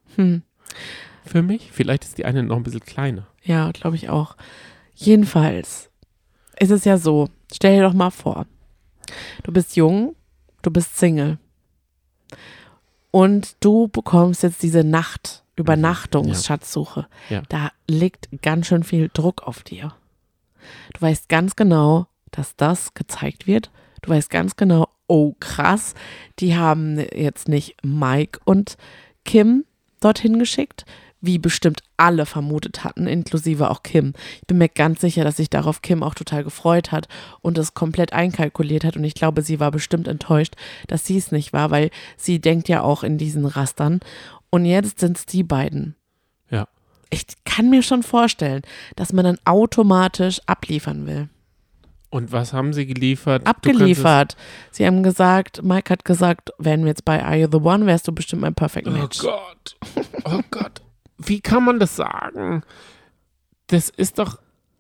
für mich. Vielleicht ist die eine noch ein bisschen kleiner. ja, glaube ich auch. Jedenfalls ist es ja so, stell dir doch mal vor, du bist jung, du bist Single und du bekommst jetzt diese Übernachtungsschatzsuche. Ja. Da liegt ganz schön viel Druck auf dir. Du weißt ganz genau, dass das gezeigt wird. Du weißt ganz genau, oh krass, die haben jetzt nicht Mike und Kim dorthin geschickt, wie bestimmt alle vermutet hatten, inklusive auch Kim. Ich bin mir ganz sicher, dass sich darauf Kim auch total gefreut hat und es komplett einkalkuliert hat. Und ich glaube, sie war bestimmt enttäuscht, dass sie es nicht war, weil sie denkt ja auch in diesen Rastern. Und jetzt sind es die beiden. Ja. Ich kann mir schon vorstellen, dass man dann automatisch abliefern will. Und was haben sie geliefert? Abgeliefert. Sie haben gesagt, Mike hat gesagt, wären wir jetzt bei Are You the One, wärst du bestimmt mein Perfect Match. Oh Gott. Oh Gott. Wie kann man das sagen? Das ist doch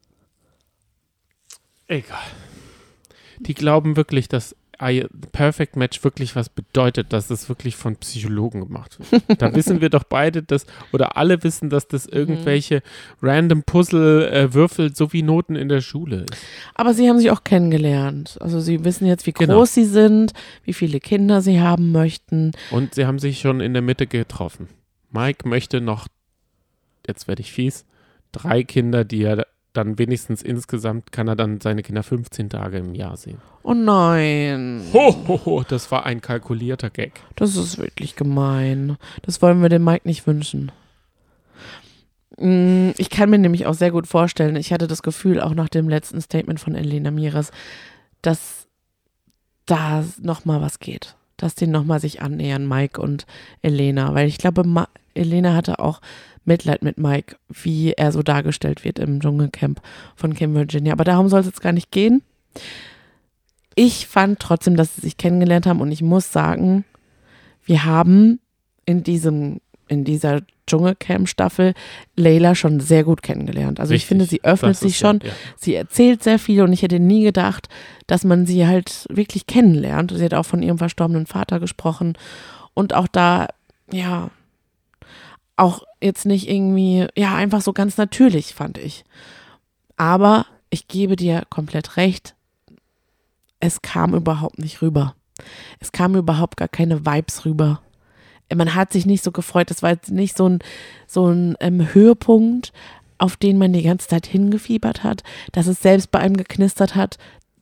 egal. Die glauben wirklich, dass Perfect Match wirklich was bedeutet, dass das wirklich von Psychologen gemacht wird. Da wissen wir doch beide, oder alle wissen, dass das irgendwelche random Puzzle-Würfel so wie Noten in der Schule ist. Aber sie haben sich auch kennengelernt. Also sie wissen jetzt, wie groß Genau. sie sind, wie viele Kinder sie haben möchten. Und sie haben sich schon in der Mitte getroffen. Mike möchte noch, jetzt werde ich fies, 3 Kinder, die er dann wenigstens insgesamt, kann er dann seine Kinder 15 Tage im Jahr sehen. Oh nein, Ho, das war ein kalkulierter Gag. das ist wirklich gemein. Das wollen wir dem Mike nicht wünschen. Ich kann mir nämlich auch sehr gut vorstellen, ich hatte das Gefühl, auch nach dem letzten Statement von Elena Miras, dass da nochmal was geht. Dass die nochmal sich annähern, Mike und Elena. Weil ich glaube, Elena hatte auch Mitleid mit Mike, wie er so dargestellt wird im Dschungelcamp von Kim Virginia. Aber darum soll es jetzt gar nicht gehen. Ich fand trotzdem, dass sie sich kennengelernt haben und ich muss sagen, wir haben in dieser Dschungelcamp-Staffel Layla schon sehr gut kennengelernt. Also ich Richtig. finde, sie öffnet Das sich ist schon, ja. sie erzählt sehr viel und ich hätte nie gedacht, dass man sie halt wirklich kennenlernt. Sie hat auch von ihrem verstorbenen Vater gesprochen und auch da, ja, auch jetzt nicht irgendwie, ja, einfach so ganz natürlich, fand ich. Aber ich gebe dir komplett recht, es kam überhaupt nicht rüber. Es kamen überhaupt gar keine Vibes rüber. Man hat sich nicht so gefreut, es war jetzt nicht so ein Höhepunkt, auf den man die ganze Zeit hingefiebert hat, dass es selbst bei einem geknistert hat.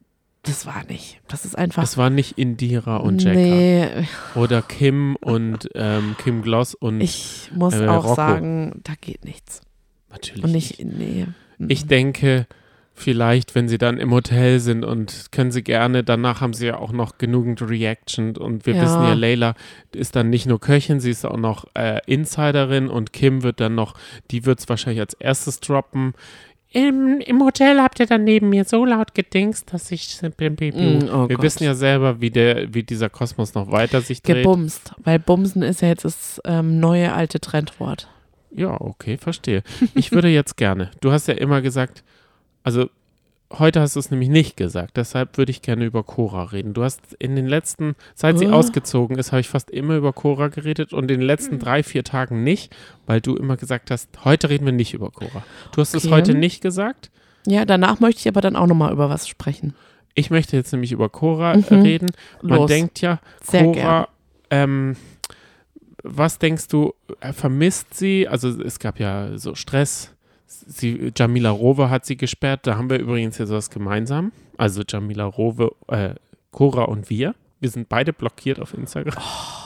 das war nicht. Das ist einfach. Es war nicht Indira und Jacka. Nee, Oder Kim und Kim Gloss und ich muss auch Rocco. sagen, da geht nichts. Natürlich Und nicht, nee. Ich denke, vielleicht, wenn sie dann im Hotel sind und können sie gerne, danach haben sie ja auch noch genügend Reaction und wir Ja. wissen ja, Layla ist dann nicht nur Köchin, sie ist auch noch Insiderin und Kim wird dann noch, die wird es wahrscheinlich als erstes droppen. Im Hotel habt ihr dann neben mir so laut gedingst, dass ich Oh wir Gott. wissen ja selber, wie dieser Kosmos noch weiter sich dreht. Gebumst, weil Bumsen ist ja jetzt das neue alte Trendwort. Ja, okay, verstehe. Ich würde jetzt gerne, du hast ja immer gesagt, also heute hast du es nämlich nicht gesagt, deshalb würde ich gerne über Cora reden. Du hast in den letzten, seit sie ausgezogen ist, habe ich fast immer über Cora geredet und in den letzten 3-4 Tagen nicht, weil du immer gesagt hast, heute reden wir nicht über Cora. Du hast es Okay. heute nicht gesagt. Ja, danach möchte ich aber dann auch nochmal über was sprechen. Ich möchte jetzt nämlich über Cora reden. Man Los. denkt ja, Sehr Cora, was denkst du, vermisst sie? Also es gab ja so Stress. Jamila Rowe hat sie gesperrt. Da haben wir übrigens jetzt was gemeinsam. Also Jamila Rowe, Cora und wir. Wir sind beide blockiert auf Instagram.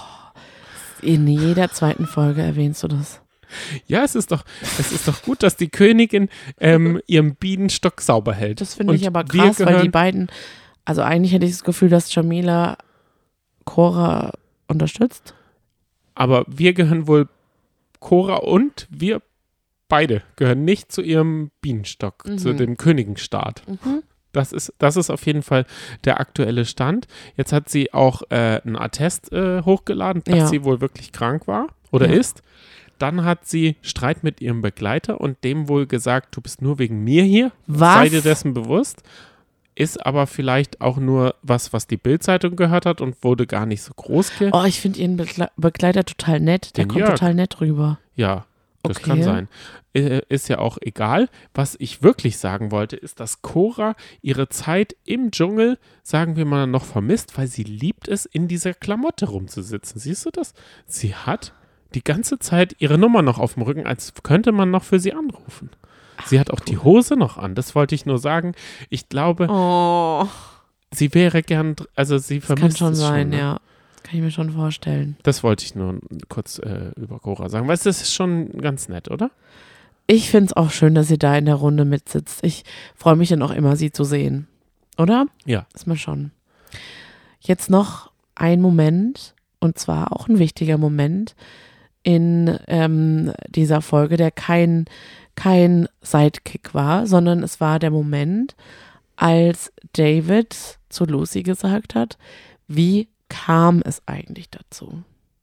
In jeder zweiten Folge erwähnst du das. Ja, es ist doch gut, dass die Königin ihren Bienenstock sauber hält. Das finde ich Und aber wir krass, weil die gehören- beiden, also eigentlich hätte ich das Gefühl, dass Jamila Cora unterstützt. Aber wir gehören wohl, Cora und wir beide gehören nicht zu ihrem Bienenstock, zu dem Königenstaat. Das ist auf jeden Fall der aktuelle Stand. Jetzt hat sie auch einen Attest hochgeladen, dass Ja. sie wohl wirklich krank war oder Ja. ist. Dann hat sie Streit mit ihrem Begleiter und dem wohl gesagt, du bist nur wegen mir hier. Was? Sei dir dessen bewusst. Ist aber vielleicht auch nur was die Bild-Zeitung gehört hat und wurde gar nicht so groß Oh, ich finde ihren Begleiter total nett. Der Den kommt Jörg. total nett rüber. Ja, das Okay. kann sein. Ist ja auch egal. Was ich wirklich sagen wollte, ist, dass Cora ihre Zeit im Dschungel, sagen wir mal, noch vermisst, weil sie liebt es, in dieser Klamotte rumzusitzen. Siehst du das? Sie hat die ganze Zeit ihre Nummer noch auf dem Rücken, als könnte man noch für sie anrufen. Sie hat auch die Hose noch an. Das wollte ich nur sagen. Ich glaube, Oh, sie wäre gern, also sie das kann vermisst schon es sein, ne? ja. Kann ich mir schon vorstellen. Das wollte ich nur kurz über Cora sagen. Weißt du, das ist schon ganz nett, oder? Ich finde es auch schön, dass sie da in der Runde mitsitzt. Ich freue mich dann auch immer, sie zu sehen. Oder? Ja. Ist man schon. Jetzt noch ein Moment, und zwar auch ein wichtiger Moment in dieser Folge, der kein Sidekick war, sondern es war der Moment, als David zu Lucy gesagt hat, wie kam es eigentlich dazu?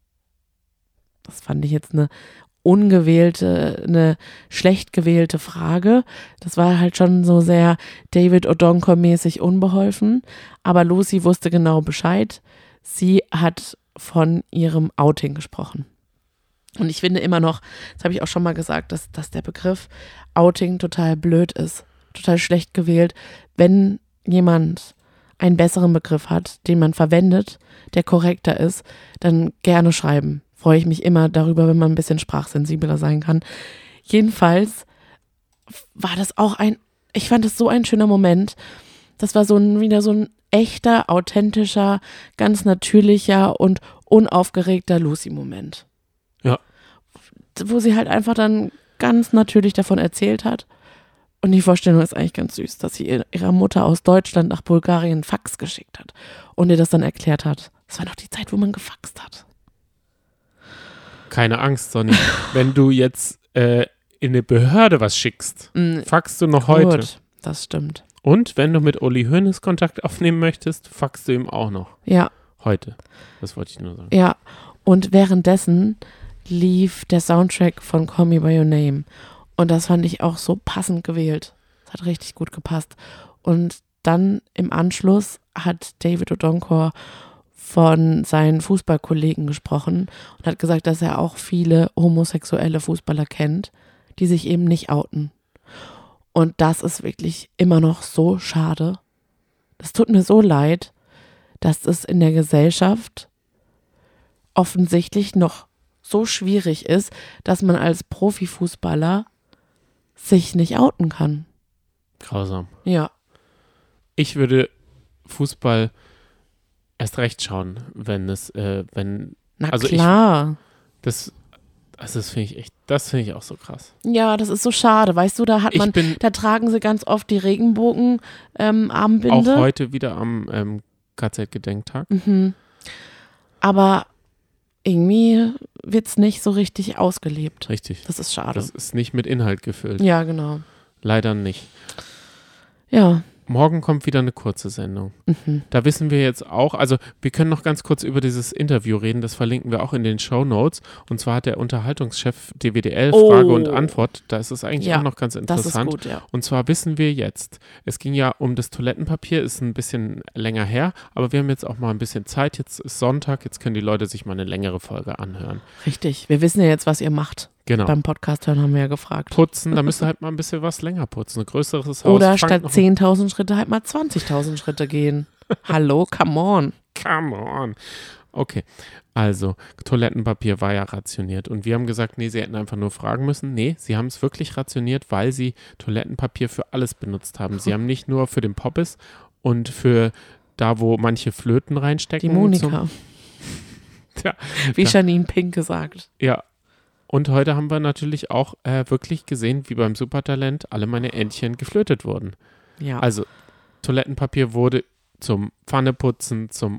Das fand ich jetzt eine schlecht gewählte Frage. Das war halt schon so sehr David Odonkor-mäßig unbeholfen. Aber Lucy wusste genau Bescheid. Sie hat von ihrem Outing gesprochen. Und ich finde immer noch, das habe ich auch schon mal gesagt, dass der Begriff Outing total blöd ist. Total schlecht gewählt. Wenn jemand einen besseren Begriff hat, den man verwendet, der korrekter ist, dann gerne schreiben. Freue ich mich immer darüber, wenn man ein bisschen sprachsensibler sein kann. Jedenfalls war das auch ich fand es so ein schöner Moment. Das war wieder so ein echter, authentischer, ganz natürlicher und unaufgeregter Lucy-Moment. Ja. Wo sie halt einfach dann ganz natürlich davon erzählt hat. Und die Vorstellung ist eigentlich ganz süß, dass sie ihrer Mutter aus Deutschland nach Bulgarien einen Fax geschickt hat und ihr das dann erklärt hat. Das war noch die Zeit, wo man gefaxt hat. Keine Angst, Sonny. Wenn du jetzt in eine Behörde was schickst, faxst du noch heute. Gut, das stimmt. Und wenn du mit Uli Hoeneß Kontakt aufnehmen möchtest, faxst du ihm auch noch. Ja, Heute. Das wollte ich nur sagen. ja. Und währenddessen lief der Soundtrack von Call Me By Your Name. Und das fand ich auch so passend gewählt. Das hat richtig gut gepasst. Und dann im Anschluss hat David Odonkor von seinen Fußballkollegen gesprochen und hat gesagt, dass er auch viele homosexuelle Fußballer kennt, die sich eben nicht outen. Und das ist wirklich immer noch so schade. Das tut mir so leid, dass es in der Gesellschaft offensichtlich noch so schwierig ist, dass man als Profifußballer sich nicht outen kann. Grausam. Ja. Ich würde Fußball erst recht schauen, wenn Na also klar. das finde ich auch so krass. Ja, das ist so schade. Weißt du, da tragen sie ganz oft die Regenbogen Armbinde. Auch heute wieder am KZ-Gedenktag. Aber irgendwie wird es nicht so richtig ausgelebt. Richtig. Das ist schade. Das ist nicht mit Inhalt gefüllt. Ja, genau. Leider nicht. Ja. Morgen kommt wieder eine kurze Sendung. Da wissen wir jetzt auch, also wir können noch ganz kurz über dieses Interview reden, das verlinken wir auch in den Shownotes. Und zwar hat der Unterhaltungschef DWDL Frage und Antwort, da ist es eigentlich auch noch ganz interessant. Das ist gut, ja. Und zwar wissen wir jetzt, es ging ja um das Toilettenpapier, ist ein bisschen länger her, aber wir haben jetzt auch mal ein bisschen Zeit, jetzt ist Sonntag, jetzt können die Leute sich mal eine längere Folge anhören. Richtig, wir wissen ja jetzt, was ihr macht. Genau. Beim Podcast hören haben wir ja gefragt. Putzen, da müsst ihr halt mal ein bisschen was länger putzen. Ein größeres Haus. Oder statt 10.000 Schritte halt mal 20.000 Schritte gehen. Hallo, come on. Come on. Okay, also Toilettenpapier war ja rationiert und wir haben gesagt, nee, sie hätten einfach nur fragen müssen. Nee, sie haben es wirklich rationiert, weil sie Toilettenpapier für alles benutzt haben. Sie haben nicht nur für den Poppes und für da, wo manche Flöten reinstecken. Die Monika. Wie Janine Pink gesagt. Ja. Und heute haben wir natürlich auch wirklich gesehen, wie beim Supertalent alle meine Entchen geflötet wurden. Ja. Also Toilettenpapier wurde zum Pfanneputzen, zum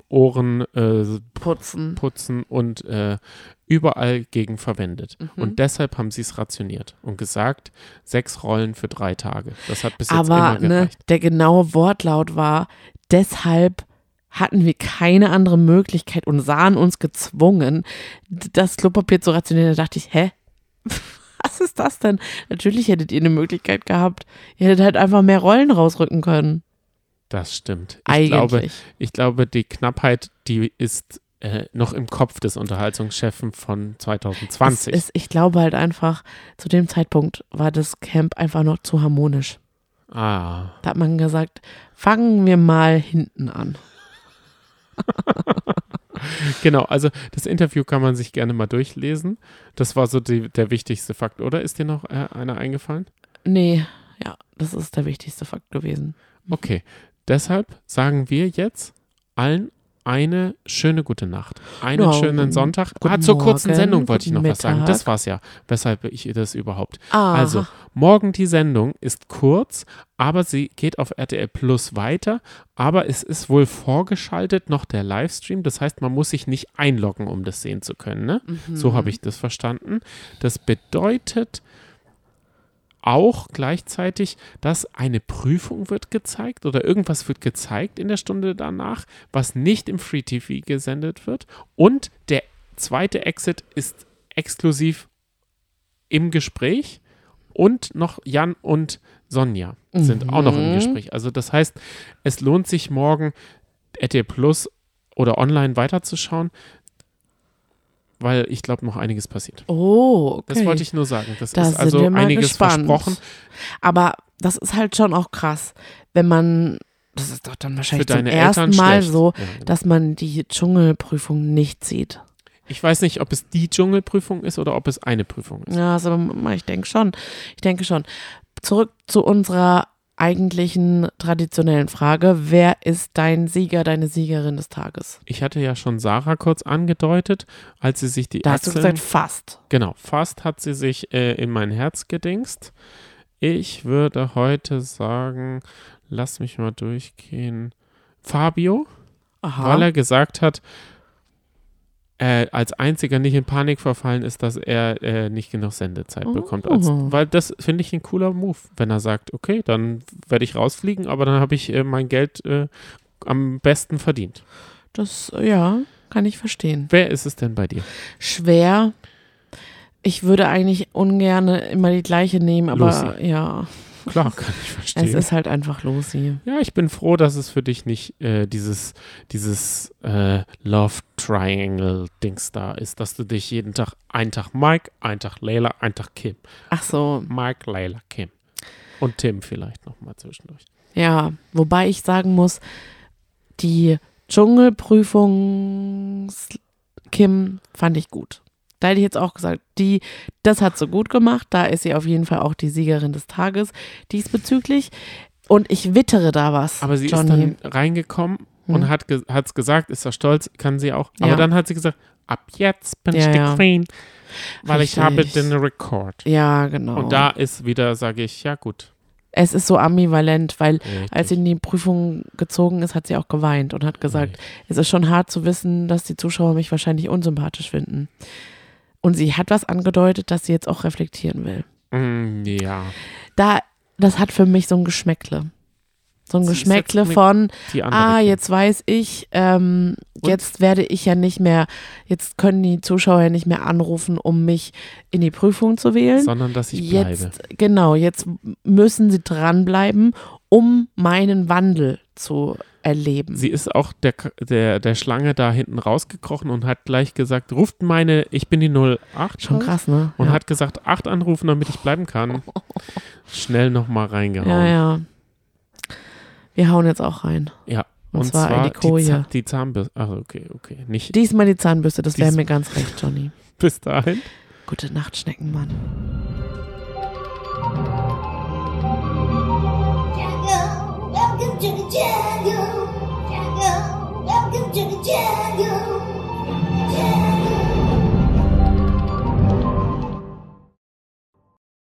Ohrenputzen und überall gegen verwendet. Und deshalb haben sie es rationiert und gesagt, 6 Rollen für 3 Tage. Das hat bis jetzt immer gereicht. Der genaue Wortlaut war, deshalb hatten wir keine andere Möglichkeit und sahen uns gezwungen, das Klopapier zu rationieren. Da dachte ich, was ist das denn? Natürlich hättet ihr eine Möglichkeit gehabt. Ihr hättet halt einfach mehr Rollen rausrücken können. Das stimmt. Ich glaube, die Knappheit, die ist noch im Kopf des Unterhaltungschefen von 2020. Ich glaube halt einfach, zu dem Zeitpunkt war das Camp einfach noch zu harmonisch. Da hat man gesagt, fangen wir mal hinten an. Genau, also das Interview kann man sich gerne mal durchlesen. Das war so der wichtigste Fakt, oder? Ist dir noch einer eingefallen? Nee, ja, das ist der wichtigste Fakt gewesen. Okay, deshalb sagen wir jetzt allen eine schöne gute Nacht. Einen schönen Sonntag. Zur kurzen Sendung wollte ich noch was sagen. Das war's ja, weshalb ich das überhaupt. Also, morgen die Sendung ist kurz, aber sie geht auf RTL Plus weiter. Aber es ist wohl vorgeschaltet noch der Livestream. Das heißt, man muss sich nicht einloggen, um das sehen zu können. Ne? So habe ich das verstanden. Das bedeutet auch gleichzeitig, dass eine Prüfung wird gezeigt oder irgendwas wird gezeigt in der Stunde danach, was nicht im Free TV gesendet wird. Und der zweite Exit ist exklusiv im Gespräch und noch Jan und Sonja sind auch noch im Gespräch. Also das heißt, es lohnt sich morgen RTL Plus oder online weiterzuschauen, weil ich glaube, noch einiges passiert. Oh, okay. Das wollte ich nur sagen. Das da ist also einiges versprochen. Aber das ist halt schon auch krass, wenn man, das ist doch dann wahrscheinlich zum Eltern ersten Mal schlecht. so, Ja, genau. dass man die Dschungelprüfung nicht sieht. Ich weiß nicht, ob es die Dschungelprüfung ist oder ob es eine Prüfung ist. Ja, aber ich denke schon. Zurück zu unserer eigentlichen traditionellen Frage. Wer ist dein Sieger, deine Siegerin des Tages? Ich hatte ja schon Sarah kurz angedeutet, als sie sich die Da hast du gesagt, fast. Genau, fast hat sie sich in mein Herz gedingst. Ich würde heute sagen, lass mich mal durchgehen, Fabio, weil er gesagt hat, als einziger nicht in Panik verfallen ist, dass er nicht genug Sendezeit bekommt. Weil das finde ich ein cooler Move, wenn er sagt, okay, dann werde ich rausfliegen, aber dann habe ich mein Geld am besten verdient. Das, ja, kann ich verstehen. Wer ist es denn bei dir? Schwer. Ich würde eigentlich ungern immer die gleiche nehmen, aber Lucy. Ja. Klar, kann ich verstehen. Es ist halt einfach Lucy. Ja, ich bin froh, dass es für dich nicht dieses Love Triangle-Dings da ist, dass du dich jeden Tag, einen Tag Mike, einen Tag Leila, einen Tag Kim. Ach so. Mike, Leila, Kim. Und Tim vielleicht noch mal zwischendurch. Ja, wobei ich sagen muss, die Dschungelprüfungs-Kim fand ich gut. Da hätte ich jetzt auch gesagt, das hat sie gut gemacht. Da ist sie auf jeden Fall auch die Siegerin des Tages. Diesbezüglich, Und ich wittere da was, Aber sie Johnny. ist dann reingekommen und hat's gesagt, ist da stolz, kann sie auch. Aber dann hat sie gesagt, ab jetzt bin ich die Queen, weil ich habe den Rekord. Ja, genau. Und da ist wieder, sage ich, ja gut. Es ist so ambivalent, weil Richtig. als sie in die Prüfung gezogen ist, hat sie auch geweint und hat gesagt, es ist schon hart zu wissen, dass die Zuschauer mich wahrscheinlich unsympathisch finden. Und sie hat was angedeutet, dass sie jetzt auch reflektieren will. Ja. Das hat für mich so ein Geschmäckle. So ein Sie Geschmäckle setzt von, die andere Kind. jetzt weiß ich, jetzt werde ich ja nicht mehr, jetzt können die Zuschauer ja nicht mehr anrufen, um mich in die Prüfung zu wählen. Sondern, dass ich bleibe. Jetzt müssen sie dranbleiben, um meinen Wandel zu erleben. Sie ist auch der Schlange da hinten rausgekrochen und hat gleich gesagt, ruft ich bin die 08. Schon krass, ne? Und hat gesagt, 8 anrufen, damit ich bleiben kann. Schnell nochmal reingehauen. Ja. Wir hauen jetzt auch rein. Ja. Und zwar in die Koje. Die Zahnbürste. Ach, okay. Nicht. Diesmal die Zahnbürste, das wäre mir ganz recht, Johnny. Bis dahin. Gute Nacht, Schneckenmann.